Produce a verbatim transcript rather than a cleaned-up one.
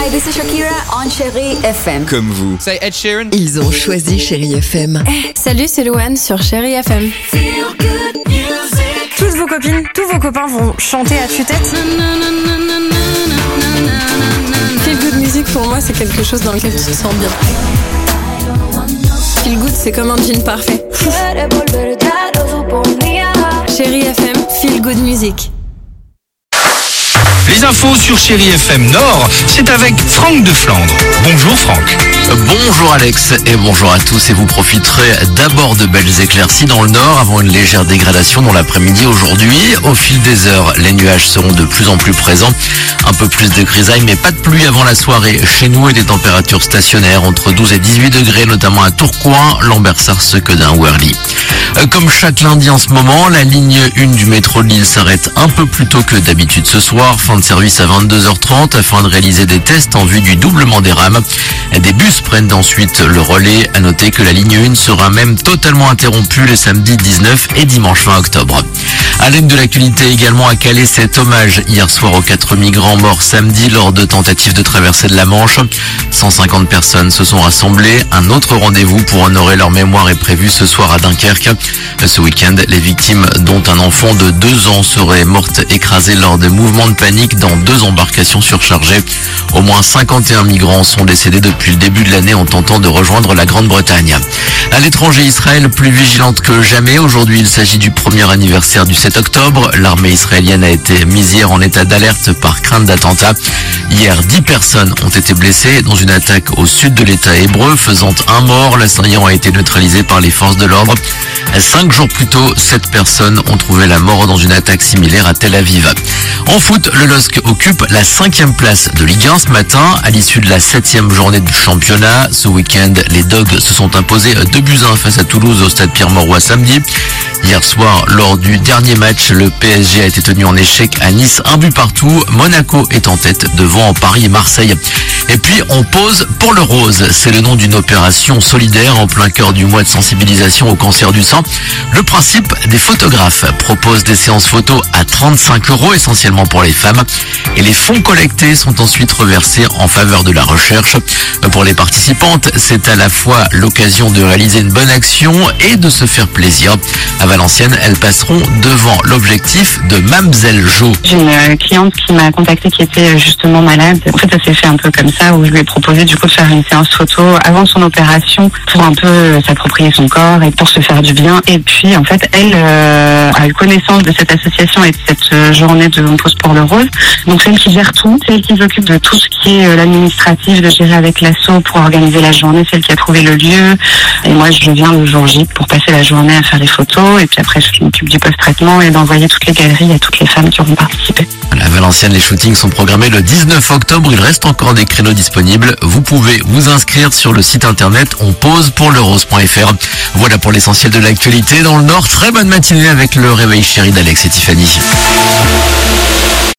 Hi, this is Shakira on Chérie F M. Comme vous. Say Ed Sheeran. Ils ont choisi Chérie F M. Hey, salut, c'est Louane sur Chérie F M. Toutes vos copines, tous vos copains vont chanter à tue-tête. Feel good music pour moi, c'est quelque chose dans lequel tu te sens bien. Feel good, c'est comme un jean parfait. Chérie F M, feel good music. Les infos sur Chérie F M Nord, c'est avec Franck de Flandre. Bonjour Franck. Bonjour Alex et bonjour à tous, et vous profiterez d'abord de belles éclaircies dans le nord avant une légère dégradation dans l'après-midi aujourd'hui. Au fil des heures, les nuages seront de plus en plus présents. Un peu plus de grisaille mais pas de pluie avant la soirée chez nous, et des températures stationnaires entre douze et dix-huit degrés, notamment à Tourcoing, Lambersart, Sequedin ou Herly. Comme chaque lundi en ce moment, la ligne un du métro de Lille s'arrête un peu plus tôt que d'habitude ce soir. Fin de service à vingt-deux heures trente afin de réaliser des tests en vue du doublement des rames. Des bus prennent ensuite le relais. À noter que la ligne un sera même totalement interrompue les samedis dix-neuf et dimanche vingt octobre. À l'aide de l'actualité également à Calais, cet hommage hier soir aux quatre migrants morts samedi lors de tentatives de traversée de la Manche. cent cinquante personnes se sont rassemblées. Un autre rendez-vous pour honorer leur mémoire est prévu ce soir à Dunkerque. Ce week-end, les victimes, dont un enfant de deux ans, seraient mortes écrasées lors de mouvements de panique dans deux embarcations surchargées. Au moins cinquante et un migrants sont décédés depuis le début de l'année en tentant de rejoindre la Grande-Bretagne. À l'étranger, Israël plus vigilante que jamais. Aujourd'hui, il s'agit du premier anniversaire du sept octobre. L'armée israélienne a été mise hier en état d'alerte par crainte d'attentat. Hier, dix personnes ont été blessées dans une attaque au sud de l'État hébreu, faisant un mort. L'assaillant a été neutralisé par les forces de l'ordre. Cinq jours plus tôt, sept personnes ont trouvé la mort dans une attaque similaire à Tel Aviv. En foot, le L O S C occupe la cinquième place de Ligue un ce matin, à l'issue de la septième journée du championnat. Ce week-end, les Dogs se sont imposés deux buts à un face à Toulouse au stade Pierre-Mauroy samedi. Hier soir, lors du dernier match, le P S G a été tenu en échec à Nice, un but partout. Monaco est en tête devant Paris et Marseille. Et puis, on pose pour le rose. C'est le nom d'une opération solidaire en plein cœur du mois de sensibilisation au cancer du sang. Le principe, des photographes proposent des séances photos à trente-cinq euros, essentiellement pour les femmes. Et les fonds collectés sont ensuite reversés en faveur de la recherche. Pour les participantes, c'est à la fois l'occasion de réaliser une bonne action et de se faire plaisir. À Valenciennes, elles passeront devant l'objectif de Mamzelle Jo. J'ai une cliente qui m'a contactée qui était justement malade. En fait, ça s'est fait un peu comme ça, où je lui ai proposé du coup de faire une séance photo avant son opération pour un peu s'approprier son corps et pour se faire du bien. Et puis, en fait, elle euh, a eu connaissance de cette association et de cette euh, journée de On pose pour le rose. Donc, c'est elle qui gère tout. C'est elle qui s'occupe de tout ce qui est euh, l'administratif, de gérer avec l'asso pour organiser la journée. C'est elle qui a trouvé le lieu. Et moi, je viens le jour J pour passer la journée à faire les photos. Et puis après, je m'occupe du post-traitement et d'envoyer toutes les galeries à toutes les femmes qui auront participé. À Valenciennes, les shootings sont programmés le dix-neuf octobre. Il reste encore des créneaux disponibles. Vous pouvez vous inscrire sur le site internet on pose pour le rose point f r. Voilà pour l'essentiel de l'actualité dans le Nord. Très bonne matinée avec le réveil chéri d'Alex et Tiffany.